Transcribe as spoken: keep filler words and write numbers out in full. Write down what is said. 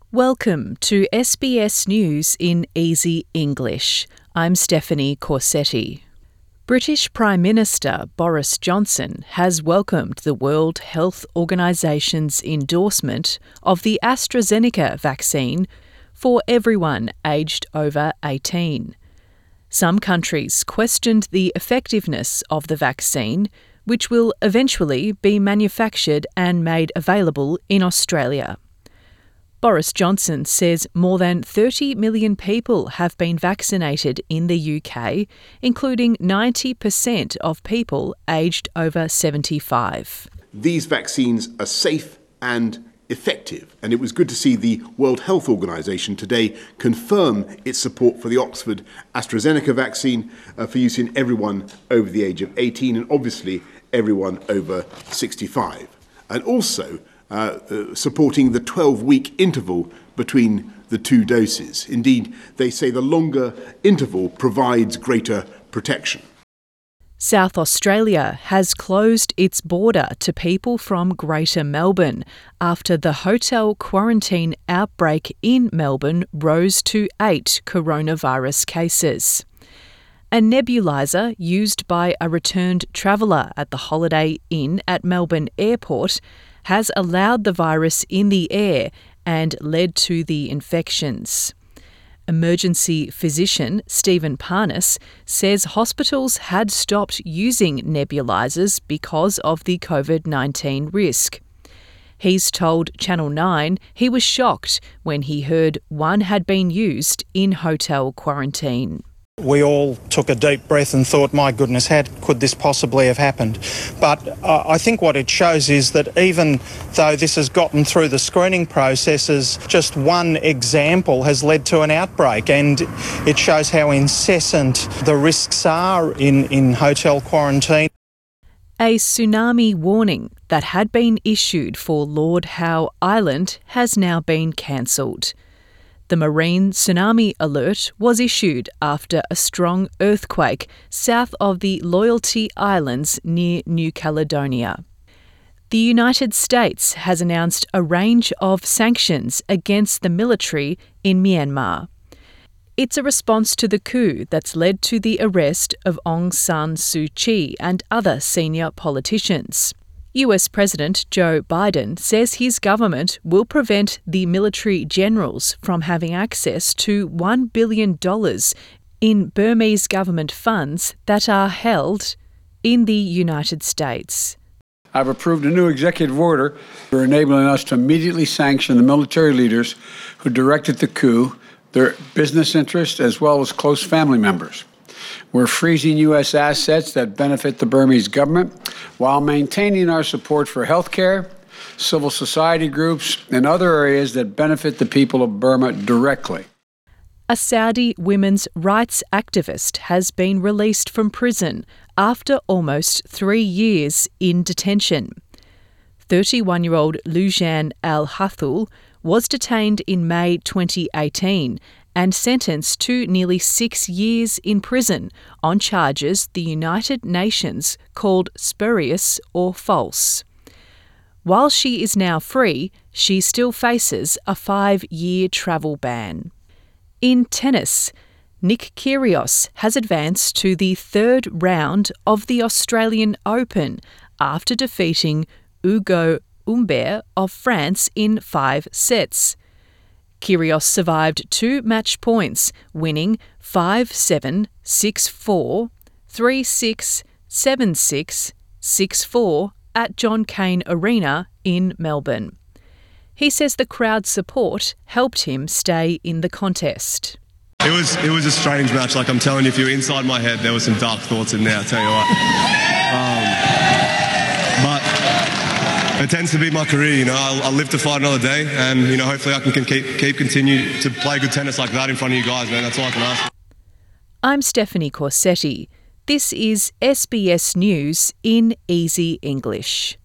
Welcome to S B S News in Easy English. I'm Stephanie Corsetti. British Prime Minister Boris Johnson has welcomed the World Health Organisation's endorsement of the AstraZeneca vaccine for everyone aged over eighteen. Some countries questioned the effectiveness of the vaccine, which will eventually be manufactured and made available in Australia. Boris Johnson says more than thirty million people have been vaccinated in the U K, including ninety percent of people aged over seventy-five. These vaccines are safe and effective, and it was good to see the World Health Organization today confirm its support for the Oxford AstraZeneca vaccine uh, for use in everyone over the age of eighteen and obviously everyone over sixty-five. And also Uh, uh, supporting the twelve-week interval between the two doses. Indeed, they say the longer interval provides greater protection. South Australia has closed its border to people from Greater Melbourne after the hotel quarantine outbreak in Melbourne rose to eight coronavirus cases. A nebuliser used by a returned traveller at the Holiday Inn at Melbourne Airport has allowed the virus in the air and led to the infections. Emergency physician Stephen Parnas says hospitals had stopped using nebulisers because of the COVID nineteen risk. He's told Channel nine he was shocked when he heard one had been used in hotel quarantine. We all took a deep breath and thought, my goodness, how could this possibly have happened? But uh, I think what it shows is that even though this has gotten through the screening processes, just one example has led to an outbreak, and it shows how incessant the risks are in, in hotel quarantine. A tsunami warning that had been issued for Lord Howe Island has now been cancelled. The marine tsunami alert was issued after a strong earthquake south of the Loyalty Islands near New Caledonia. The United States has announced a range of sanctions against the military in Myanmar. It's a response to the coup that's led to the arrest of Aung San Suu Kyi and other senior politicians. U S President Joe Biden says his government will prevent the military generals from having access to one billion dollars in Burmese government funds that are held in the United States. I've approved a new executive order for enabling us to immediately sanction the military leaders who directed the coup, their business interests, as well as close family members. We're freezing U S assets that benefit the Burmese government while maintaining our support for healthcare, civil society groups, and other areas that benefit the people of Burma directly. A Saudi women's rights activist has been released from prison after almost three years in detention. thirty-one-year-old Loujain Al-Hathloul was detained in May twenty eighteen and sentenced to nearly six years in prison on charges the United Nations called spurious or false. While she is now free, she still faces a five-year travel ban. In tennis, Nick Kyrgios has advanced to the third round of the Australian Open after defeating Ugo Humbert of France in five sets. Kyrgios survived two match points, winning five seven, six four, three six, seven six, six four at John Cain Arena in Melbourne. He says the crowd's support helped him stay in the contest. It was it was a strange match. Like I'm telling you, if you're inside my head, there were some dark thoughts in there, I'll tell you what. Um, but it tends to be my career, you know. I'll, I'll live to fight another day, and you know, hopefully I can, can keep keep continue to play good tennis like that in front of you guys, man. That's all I can ask. I'm Stephanie Corsetti. This is S B S News in Easy English.